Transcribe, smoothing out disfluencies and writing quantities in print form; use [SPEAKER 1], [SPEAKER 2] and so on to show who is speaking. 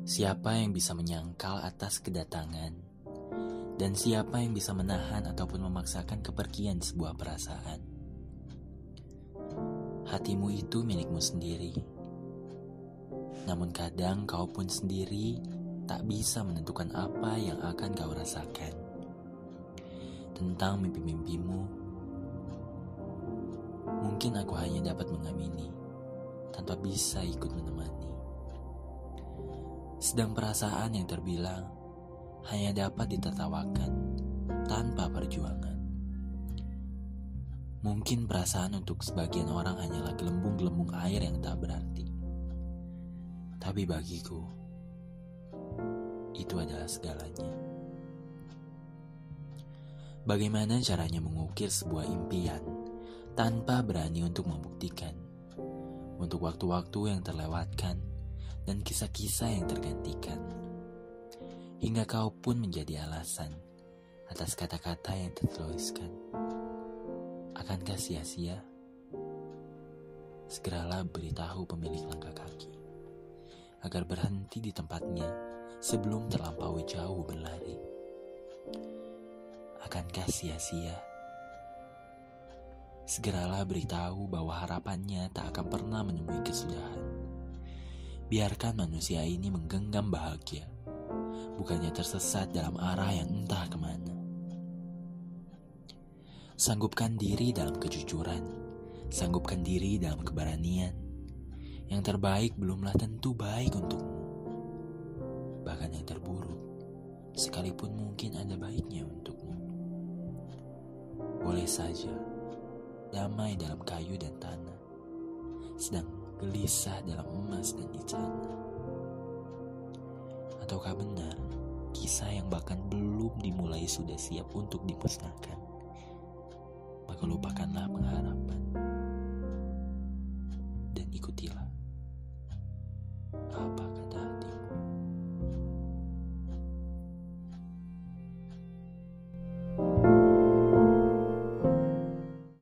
[SPEAKER 1] Siapa yang bisa menyangkal atas kedatangan, dan siapa yang bisa menahan ataupun memaksakan kepergian sebuah perasaan? Hatimu itu milikmu sendiri. Namun kadang kau pun sendiri tak bisa menentukan apa yang akan kau rasakan. Tentang mimpi-mimpimu, mungkin aku hanya dapat mengamini tanpa bisa ikut menemani. Sedang perasaan yang terbilang hanya dapat ditertawakan tanpa perjuangan. Mungkin perasaan untuk sebagian orang hanyalah gelembung-gelembung air yang tak berarti. Tapi bagiku, itu adalah segalanya. Bagaimana caranya mengukir sebuah impian tanpa berani untuk membuktikan, untuk waktu-waktu yang terlewatkan dan kisah-kisah yang tergantikan, hingga kau pun menjadi alasan atas kata-kata yang tertuliskan. Akankah sia-sia? Segeralah beritahu pemilik langkah kaki agar berhenti di tempatnya sebelum terlampaui jauh berlari. Akankah sia-sia? Segeralah beritahu bahwa harapannya tak akan pernah menemui kesudahan. Biarkan manusia ini menggenggam bahagia, bukannya tersesat dalam arah yang entah kemana. Sanggupkan diri dalam kejujuran, sanggupkan diri dalam keberanian. Yang terbaik belumlah tentu baik untukmu. Bahkan yang terburuk, sekalipun mungkin ada baiknya untukmu. Boleh saja damai dalam kayu dan tanah, sedang gelisah dalam emas dan ijana. Ataukah benar kisah yang bahkan belum dimulai sudah siap untuk dimusnahkan? Maka lupakanlah pengharapan.